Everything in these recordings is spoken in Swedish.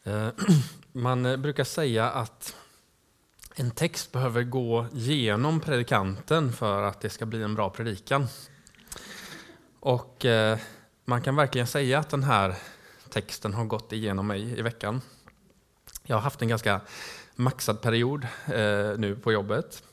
Man brukar säga att en text behöver gå genom predikanten för att det ska bli en bra predikan. Och man kan verkligen säga att den här texten har gått igenom mig i veckan. Jag har haft en ganska maxad period nu på jobbet.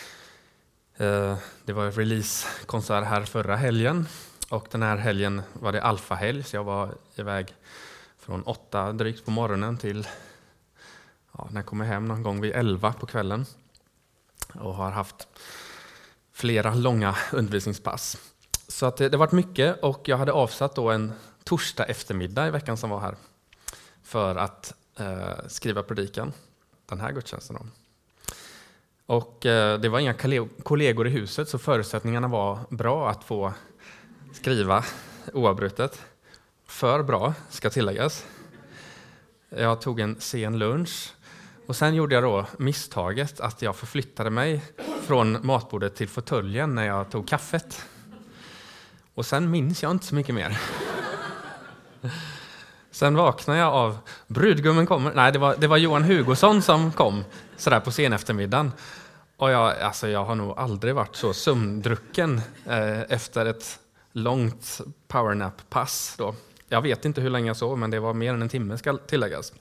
Det var en releasekonsert här förra helgen. Och den här helgen var det alfahelg, så jag var iväg från 8 drygt på morgonen till när jag kommer hem någon gång vid 11 på kvällen. Och har haft flera långa undervisningspass. Så att det har varit mycket, och jag hade avsatt då en torsdag eftermiddag i veckan som var här för att skriva predikan, den här gudstjänsten då. Och det var inga kollegor i huset, så förutsättningarna var bra att få skriva oavbrutet. För bra, ska tilläggas. Jag tog en sen lunch, och sen gjorde jag då misstaget att jag förflyttade mig från matbordet till fåtöljen när jag tog kaffet. Och sen minns jag inte så mycket mer. Sen vaknade jag av brudgummen kommer. Nej, det var Johan Hugosson som kom sådär på sen eftermiddagen. Och jag har nog aldrig varit så sömndrucken efter ett långt powernap-pass då. Jag vet inte hur länge jag sov, men det var mer än en timme, ska tilläggas.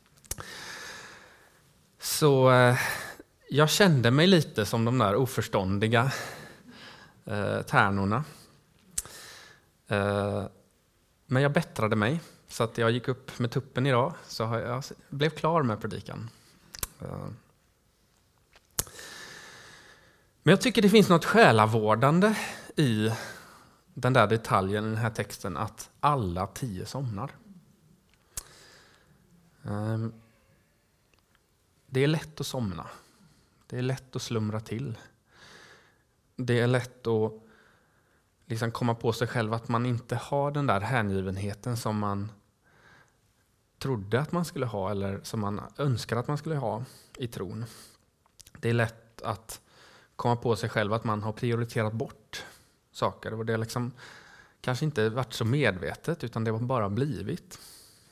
Så jag kände mig lite som de där oförståndiga tärnorna. Men jag bättrade mig, så att jag gick upp med tuppen idag, så jag blev klar med predikan. Men jag tycker det finns något själavårdande i den där detaljen i den här texten, att alla 10 somnar. Det är lätt att somna. Det är lätt att slumra till. Det är lätt att liksom komma på sig själv att man inte har den där hängivenheten som man trodde att man skulle ha, eller som man önskar att man skulle ha i tron. Det är lätt att komma på sig själv att man har prioriterat bort saker, och det har liksom kanske inte varit så medvetet, utan det har bara blivit.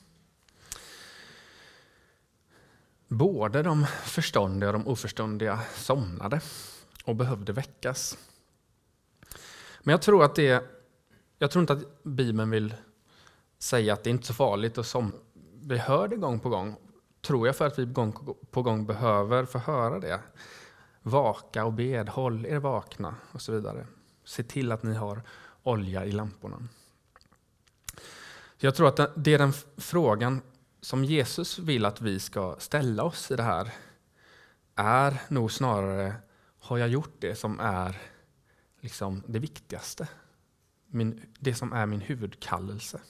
Både de förståndiga och de oförståndiga somnade och behövde väckas. Men jag tror inte att Bibeln vill säga att det inte är så farligt, och som vi hör det gång på gång, tror jag, för att vi gång på gång behöver få höra det. Vaka och bed, håll er vakna och så vidare. Se till att ni har olja i lamporna. Så jag tror att det är den frågan som Jesus vill att vi ska ställa oss i det här, är nog snarare: har jag gjort det som är liksom det viktigaste? Det som är min huvudkallelse.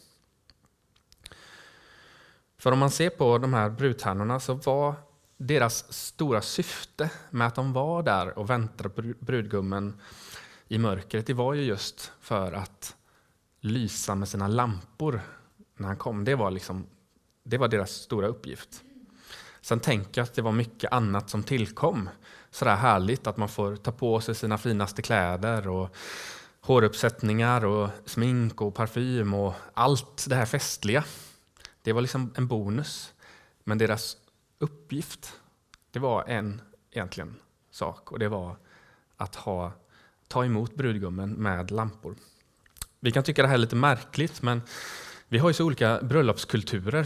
För om man ser på de här brudtärnorna, så var deras stora syfte med att de var där och väntade brudgummen i mörkret, det var ju just för att lysa med sina lampor när han kom. Det var deras stora uppgift. Sen tänker jag att det var mycket annat som tillkom. Sådär härligt att man får ta på sig sina finaste kläder och håruppsättningar och smink och parfym och allt det här festliga. Det var liksom en bonus. Men deras uppgift, det var en egentligen sak, och det var att ta emot brudgummen med lampor. Vi kan tycka det här är lite märkligt, men vi har ju så olika bröllopskulturer.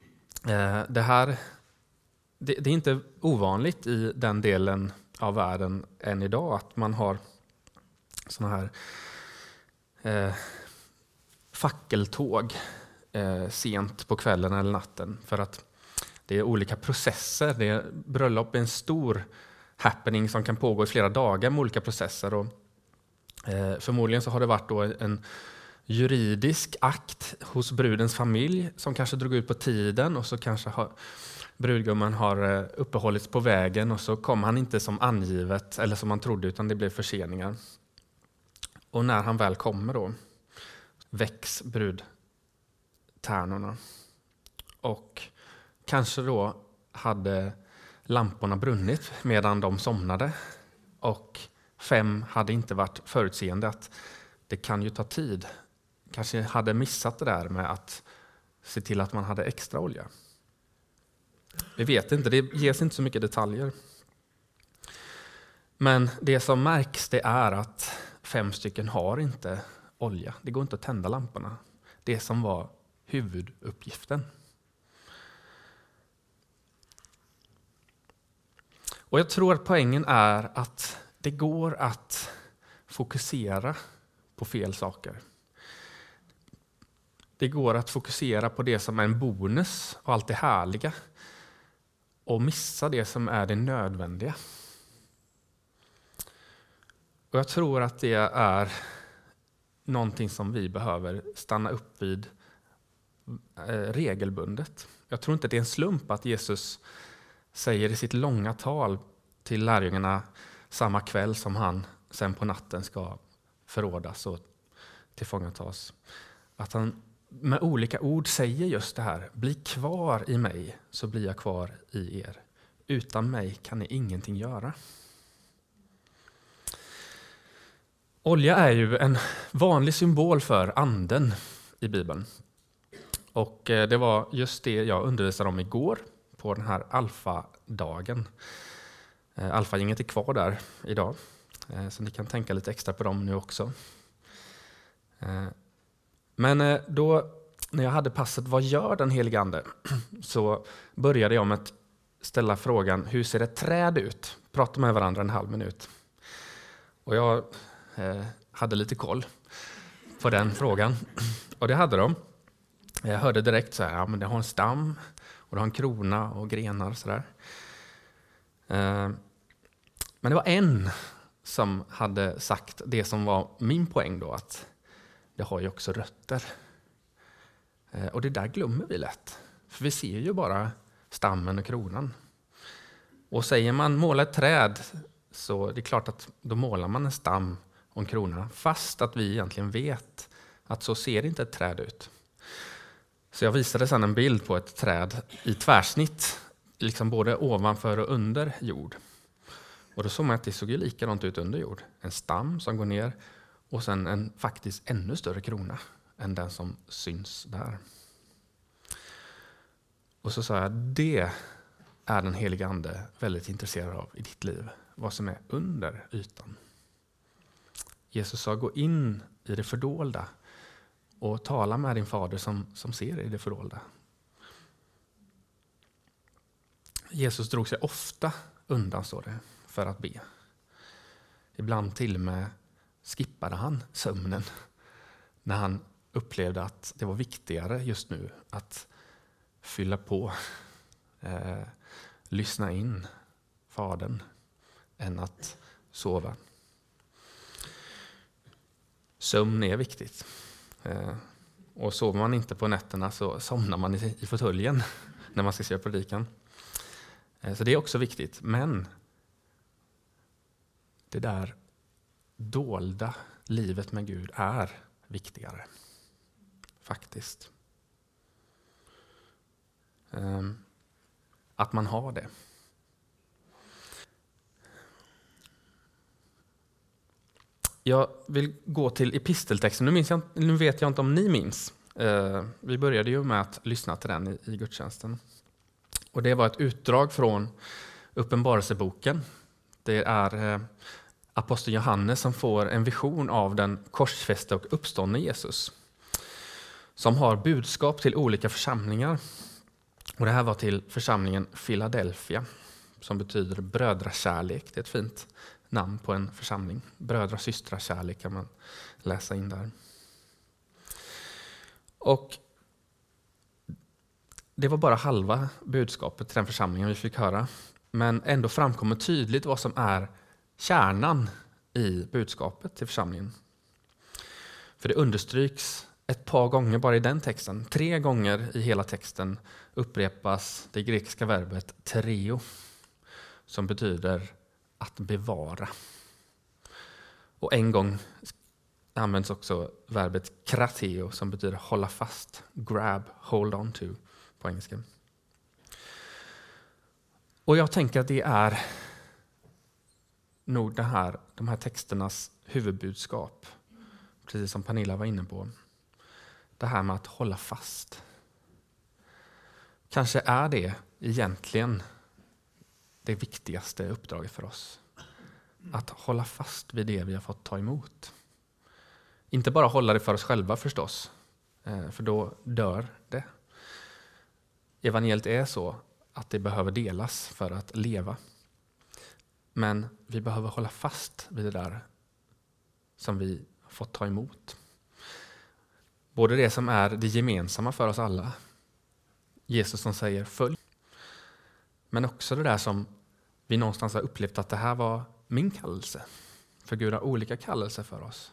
Det är inte ovanligt i den delen av världen än idag att man har såna här fackeltåg sent på kvällen eller natten, för att det är olika processer. Bröllop är en stor happening som kan pågå i flera dagar med olika processer, och förmodligen så har det varit då en juridisk akt hos brudens familj som kanske drog ut på tiden, och så kanske brudgummen har uppehållits på vägen, och så kom han inte som angivet eller som man trodde, utan det blev förseningar. Och när han väl kommer då väcks brudtärnorna, och kanske då hade lamporna brunnit medan de somnade, och 5 hade inte varit förutseende att det kan ju ta tid. Kanske hade missat det där med att se till att man hade extra olja. Vi vet inte, det ges inte så mycket detaljer. Men det som märks det är att 5 stycken har inte olja. Det går inte att tända lamporna. Det som var huvuduppgiften. Och jag tror att poängen är att det går att fokusera på fel saker. Det går att fokusera på det som är en bonus och allt det härliga och missa det som är det nödvändiga. Och jag tror att det är någonting som vi behöver stanna upp vid regelbundet. Jag tror inte det är en slump att Jesus säger i sitt långa tal till lärjungarna samma kväll som han sen på natten ska förrådas och tillfångatas. Att han med olika ord säger just det här: bli kvar i mig så blir jag kvar i er. Utan mig kan ni ingenting göra. Olja är ju en vanlig symbol för anden i Bibeln. Och det var just det jag undervisade om igår på den här alfa-dagen. Alfa-gänget är kvar där idag, så ni kan tänka lite extra på dem nu också. Men då, när jag hade passet vad gör den helige ande, så började jag med att ställa frågan: hur ser ett träd ut? Prata med varandra en halv minut. Och jag hade lite koll på den frågan. Och det hade de. Jag hörde direkt så här: ja, men det har en stam och det har en krona och grenar och sådär. Men det var en som hade sagt det som var min poäng då, att det har ju också rötter. Och det där glömmer vi lätt. För vi ser ju bara stammen och kronan. Och säger man måla ett träd, så det är klart att då målar man en stam och en krona. Fast att vi egentligen vet att så ser inte ett träd ut. Så jag visade sedan en bild på ett träd i tvärsnitt, liksom både ovanför och under jord. Och då såg man att det såg ju likadant ut under jord. En stam som går ner och sen en faktiskt ännu större krona än den som syns där. Och så sa jag: det är den heliga ande väldigt intresserad av i ditt liv. Vad som är under ytan. Jesus sa: gå in i det fördolda och tala med din fader som ser i det fördolda. Jesus drog sig ofta undan, står det, för att be. Ibland till och med skippade han sömnen när han upplevde att det var viktigare just nu att fylla på, lyssna in Fadern än att sova. Sömn är viktigt. Och sover man inte på nätterna så somnar man i fåtöljen när man ska se predikan. Så det är också viktigt. Men det där dolda livet med Gud är viktigare. Faktiskt. Att man har det. Jag vill gå till episteltexten. Nu vet jag inte om ni minns. Vi började ju med att lyssna till den i gudstjänsten. Och det var ett utdrag från Uppenbarelseboken. Det är aposteln Johannes som får en vision av den korsfäste och uppståndne Jesus. Som har budskap till olika församlingar. Och det här var till församlingen Philadelphia, som betyder brödrakärlek. Det är ett fint namn på en församling. Brödra och systrakärlek kan man läsa in där. Och det var bara halva budskapet till den församlingen vi fick höra. Men ändå framkommer tydligt vad som är kärnan i budskapet till församlingen. För det understryks ett par gånger bara i den texten. 3 gånger i hela texten upprepas det grekiska verbet tereo, som betyder att bevara. Och en gång används också verbet krateo, som betyder hålla fast, grab, hold on to på engelska. Och jag tänker att det är nog de här texternas huvudbudskap, precis som Pernilla var inne på. Det här med att hålla fast. Kanske är det egentligen det viktigaste uppdraget för oss. Att hålla fast vid det vi har fått ta emot. Inte bara hålla det för oss själva förstås, för då dör det. Evangeliet är så att det behöver delas för att leva. Men vi behöver hålla fast vid det där som vi har fått ta emot. Både det som är det gemensamma för oss alla. Jesus som säger följ. Men också det där som vi någonstans har upplevt att det här var min kallelse. För Gud har olika kallelser för oss.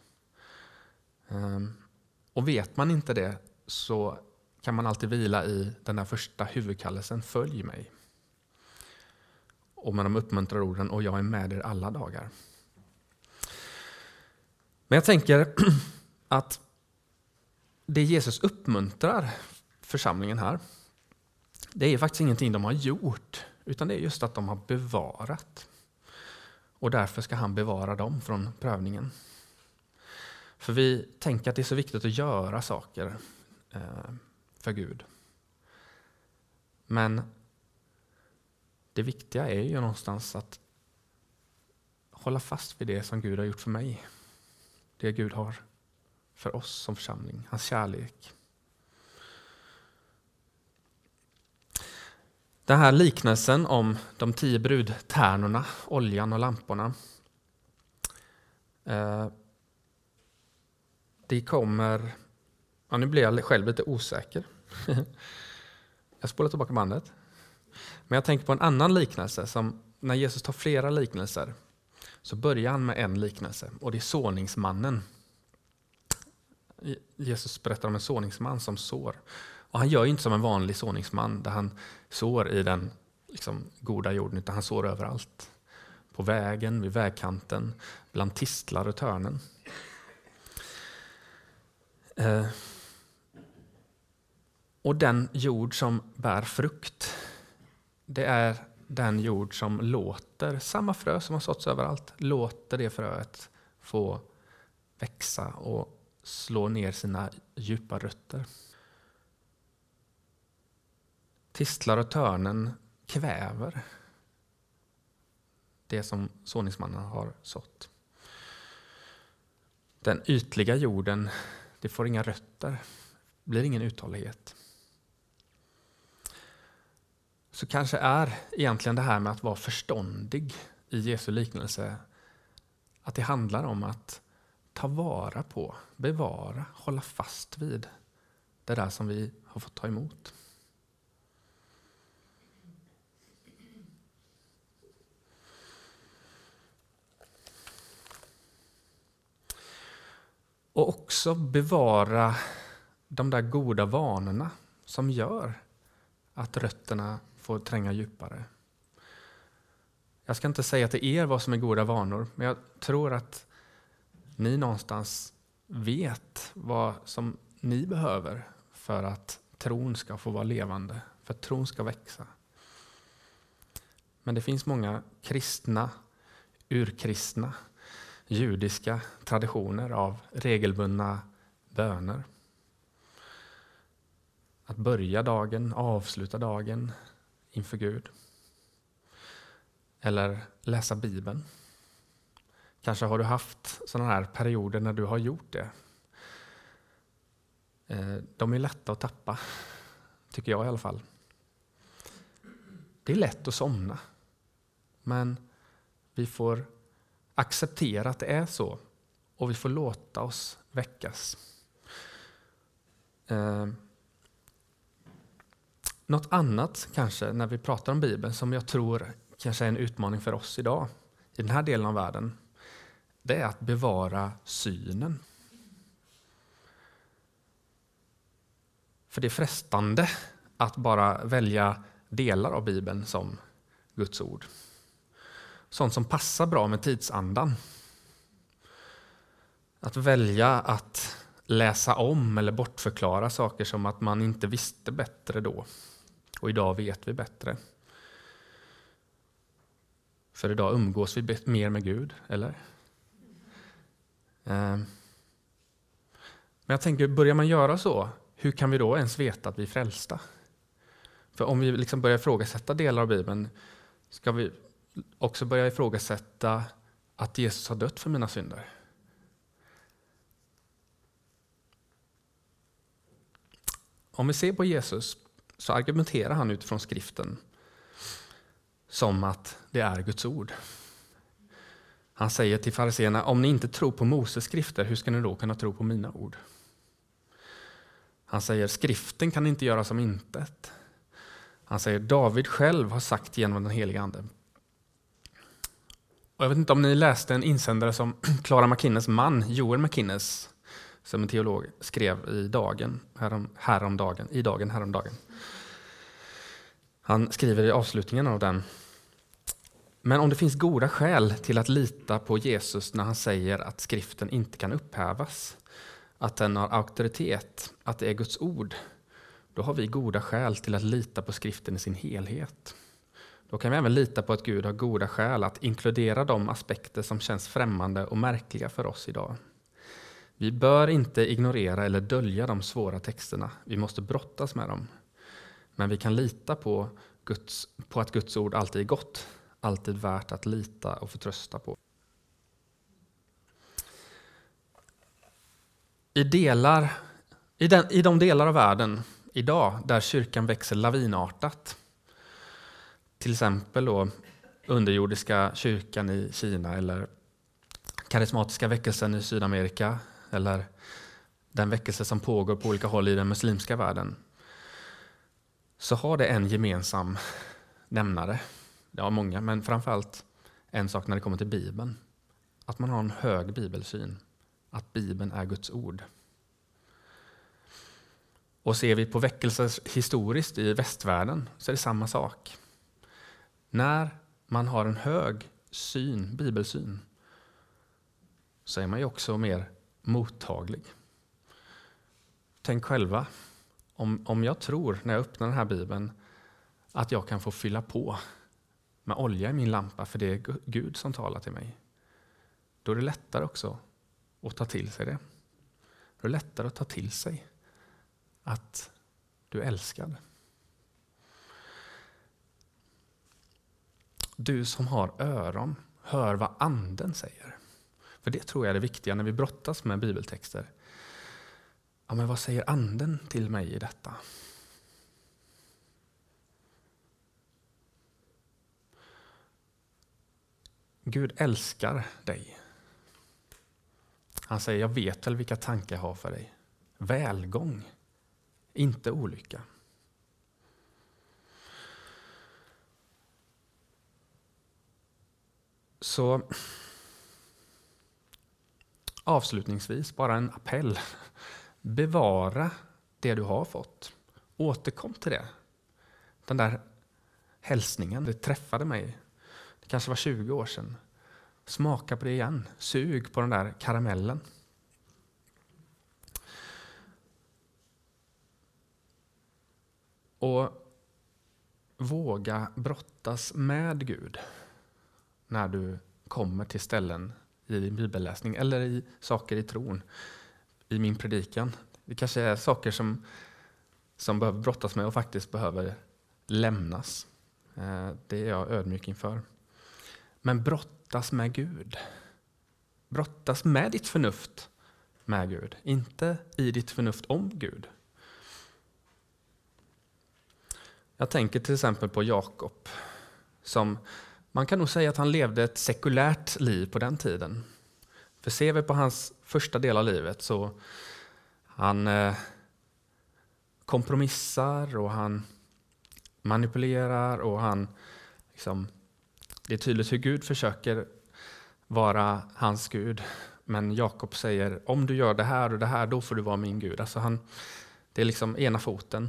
Och vet man inte det så kan man alltid vila i den här första huvudkallelsen, följ mig. Och med de uppmuntrar orden, och jag är med er alla dagar. Men jag tänker att det Jesus uppmuntrar församlingen här, det är faktiskt ingenting de har gjort, utan det är just att de har bevarat. Och därför ska han bevara dem från prövningen. För vi tänker att det är så viktigt att göra saker för Gud. Men det viktiga är ju någonstans att hålla fast vid det som Gud har gjort för mig. Det Gud har för oss som församling, hans kärlek. Den här liknelsen om de 10 brudtärnorna, oljan och lamporna. Det kommer... Ja, nu blir jag själv lite osäker. Jag spolar tillbaka bandet. Men jag tänker på en annan liknelse. Som när Jesus tar flera liknelser så börjar han med en liknelse. Och det är såningsmannen. Jesus berättar om en såningsman som sår. Och han gör ju inte som en vanlig såningsman där han sår i den goda jorden, utan han sår överallt. På vägen, vid vägkanten, bland tistlar och törnen. Och den jord som bär frukt, det är den jord som låter samma frö som har såtts överallt, låter det fröet få växa och slå ner sina djupa rötter. Tistlar och törnen kväver det som såningsmannen har sått. Den ytliga jorden, det får inga rötter, blir ingen uthållighet. Så kanske är egentligen det här med att vara förståndig i Jesu liknelse, att det handlar om att ta vara på, bevara, hålla fast vid det där som vi har fått ta emot. Och också bevara de där goda vanorna som gör att rötterna får tränga djupare. Jag ska inte säga till er vad som är goda vanor, men jag tror att ni någonstans vet vad som ni behöver för att tron ska få vara levande, för att tron ska växa. Men det finns många kristna, urkristna, judiska traditioner av regelbundna böner. Att börja dagen, avsluta dagen inför Gud. Eller läsa Bibeln. Kanske har du haft sådana här perioder när du har gjort det. De är lätta att tappa, tycker jag i alla fall. Det är lätt att somna. Men vi får acceptera att det är så. Och vi får låta oss väckas. Något annat kanske när vi pratar om Bibeln som jag tror kanske är en utmaning för oss idag i den här delen av världen, det är att bevara synen. För det är frestande att bara välja delar av Bibeln som Guds ord. Sånt som passar bra med tidsandan. Att välja att läsa om eller bortförklara saker som att man inte visste bättre då. Och idag vet vi bättre. För idag umgås vi mer med Gud, eller? Men jag tänker, börjar man göra så, hur kan vi då ens veta att vi är frälsta? För om vi liksom börjar ifrågasätta delar av Bibeln, ska vi också börja ifrågasätta att Jesus har dött för mina synder. Om vi ser på Jesus så argumenterar han utifrån skriften som att det är Guds ord. Han säger till fariséerna, om ni inte tror på Moses skrifter, hur ska ni då kunna tro på mina ord? Han säger, skriften kan inte göra som intet. Han säger, David själv har sagt genom den heliga ande. Och jag vet inte om ni läste en insändare som Clara McInnes man, Joel McInnes, som en teolog, skrev i Dagen häromdagen. Han skriver i avslutningen av den, men om det finns goda skäl till att lita på Jesus när han säger att skriften inte kan upphävas, att den har auktoritet, att det är Guds ord, då har vi goda skäl till att lita på skriften i sin helhet. Då kan vi även lita på att Gud har goda skäl att inkludera de aspekter som känns främmande och märkliga för oss idag. Vi bör inte ignorera eller dölja de svåra texterna. Vi måste brottas med dem. Men vi kan lita på att Guds ord alltid är gott, alltid värt att lita och förtrösta på. I de delar av världen idag där kyrkan växer lavinartat, till exempel då underjordiska kyrkan i Kina eller karismatiska väckelsen i Sydamerika eller den väckelse som pågår på olika håll i den muslimska världen, så har det en gemensam nämnare. Ja, många, men framförallt en sak när det kommer till Bibeln. Att man har en hög bibelsyn. Att Bibeln är Guds ord. Och ser vi på väckelser historiskt i västvärlden så är det samma sak. När man har en hög bibelsyn, så är man ju också mer mottaglig. Tänk själva, om jag tror när jag öppnar den här Bibeln att jag kan få fylla på med olja i min lampa för det är Gud som talar till mig, då är det lättare också att ta till sig det. Då är det lättare att ta till sig att du är älskad. Du som har öron, hör vad anden säger. För det tror jag är det viktiga när vi brottas med bibeltexter. Ja, men vad säger anden till mig i detta? Gud älskar dig. Han säger, jag vet väl vilka tankar jag har för dig. Välgång, inte olycka. Så avslutningsvis bara en appell. Bevara det du har fått. Återkom till det. Den där hälsningen, det träffade mig. Det kanske var 20 år sedan. Smaka på det igen. Sug på den där karamellen. Och våga brottas med Gud när du kommer till ställen i din bibelläsning eller i saker i tron, i min predikan. Det kanske är saker som behöver brottas med och faktiskt behöver lämnas. Det är jag ödmjuk inför. Men brottas med Gud. Brottas med ditt förnuft med Gud. Inte i ditt förnuft om Gud. Jag tänker till exempel på Jakob. Man kan nog säga att han levde ett sekulärt liv på den tiden. För ser vi på hans första del av livet så han kompromissar och han manipulerar och han det är tydligt hur Gud försöker vara hans Gud. Men Jakob säger, om du gör det här och det här, då får du vara min Gud. Alltså det är liksom ena foten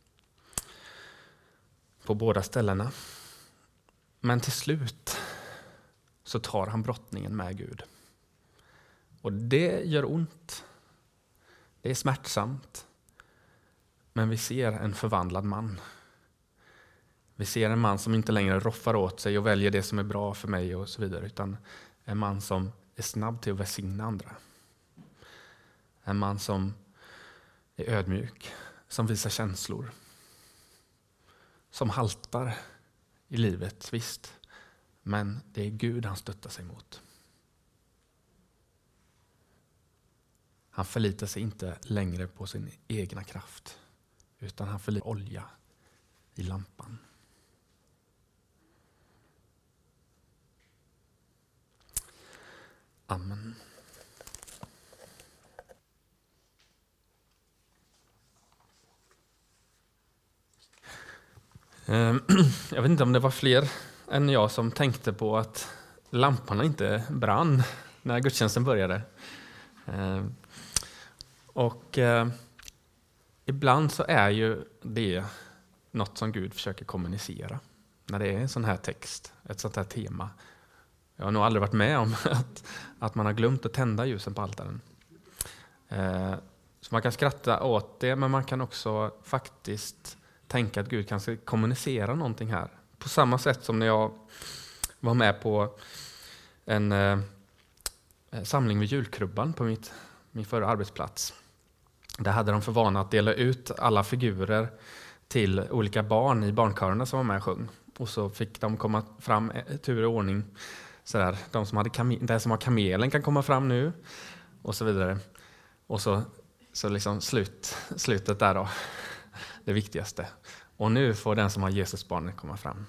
på båda ställena. Men till slut så tar han brottningen med Gud. Och det gör ont. Det är smärtsamt. Men vi ser en förvandlad man. Vi ser en man som inte längre roffar åt sig och väljer det som är bra för mig och så vidare. Utan en man som är snabb till att välsigna andra. En man som är ödmjuk. Som visar känslor. som haltar i livet, visst. Men det är Gud han stöttar sig mot. Han förlitar sig inte längre på sin egna kraft, utan han förlitar olja i lampan. Amen. Jag vet inte om det var fler än jag som tänkte på att lamporna inte brann när gudstjänsten började. Och ibland så är ju det något som Gud försöker kommunicera. När det är en sån här text, ett sånt här tema. Jag har nog aldrig varit med om att man har glömt att tända ljusen på altaren. Så man kan skratta åt det, men man kan också faktiskt tänka att Gud kan kommunicera någonting här. På samma sätt som när jag var med på en samling vid julkrubban på min förra arbetsplats. Där hade de för vana att dela ut alla figurer till olika barn i barnkörerna som var med och sjöng. Och så fick de komma fram tur i ordning. Sådär. Den som har kamelen kan komma fram nu. Och så vidare. Och så liksom slutet där då. Det viktigaste. Och nu får den som har Jesusbarnet komma fram.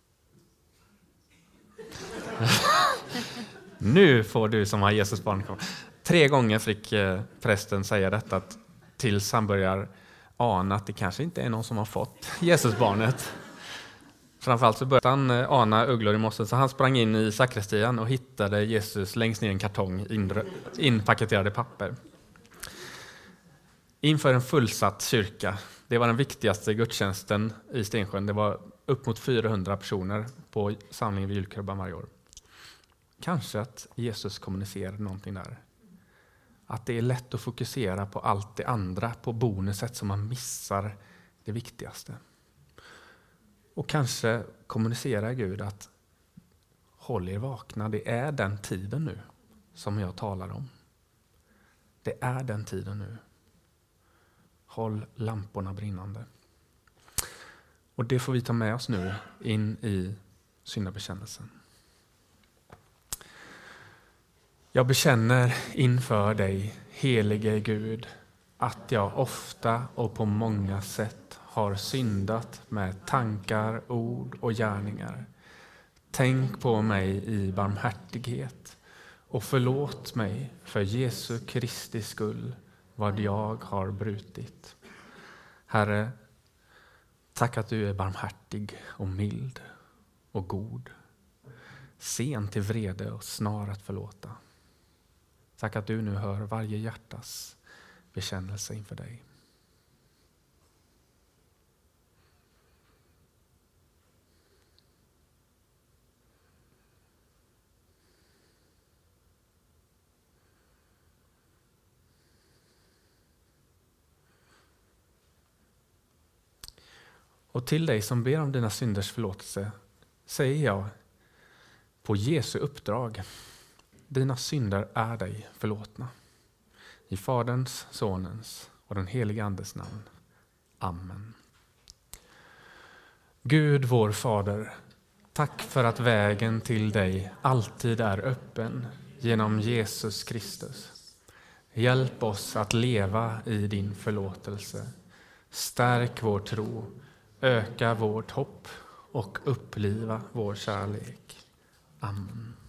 Nu får du som har Jesusbarnet komma. 3 gånger fick prästen säga detta tills han börjar ana att det kanske inte är någon som har fått Jesusbarnet. Framförallt så började han ana ugglor i mossen, så han sprang in i sakristian och hittade Jesus längst ner i en kartong inpaketerade papper. Inför en fullsatt kyrka. Det var den viktigaste gudstjänsten i Stensjön. Det var upp mot 400 personer på samlingen vid julkrubban varje år. Kanske att Jesus kommunicerade någonting där. Att det är lätt att fokusera på allt det andra, på bonuset, som man missar det viktigaste. Och kanske kommunicerar Gud att håll er vakna, det är den tiden nu som jag talar om. Det är den tiden nu. Håll lamporna brinnande. Och det får vi ta med oss nu in i syndabekännelsen. Jag bekänner inför dig, helige Gud, att jag ofta och på många sätt har syndat med tankar, ord och gärningar. Tänk på mig i barmhärtighet och förlåt mig för Jesu Kristi skull vad jag har brutit. Herre, tack att du är barmhärtig och mild och god. Sen till vrede och snar att förlåta. Tack att du nu hör varje hjärtas bekännelse inför dig. Och till dig som ber om dina synders förlåtelse säger jag på Jesu uppdrag: dina synder är dig förlåtna. I Faderns, Sonens och den helige Andes namn. Amen. Gud vår Fader, tack för att vägen till dig alltid är öppen genom Jesus Kristus. Hjälp oss att leva i din förlåtelse. Stärk vår tro, öka vårt hopp och uppliva vår kärlek. Amen.